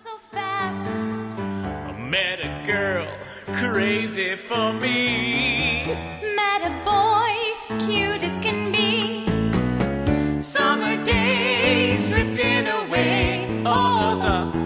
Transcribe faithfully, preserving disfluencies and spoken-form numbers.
so fast. I met a girl crazy for me. Met a boy, cute as can be. Summer days drifting away. Oh, those are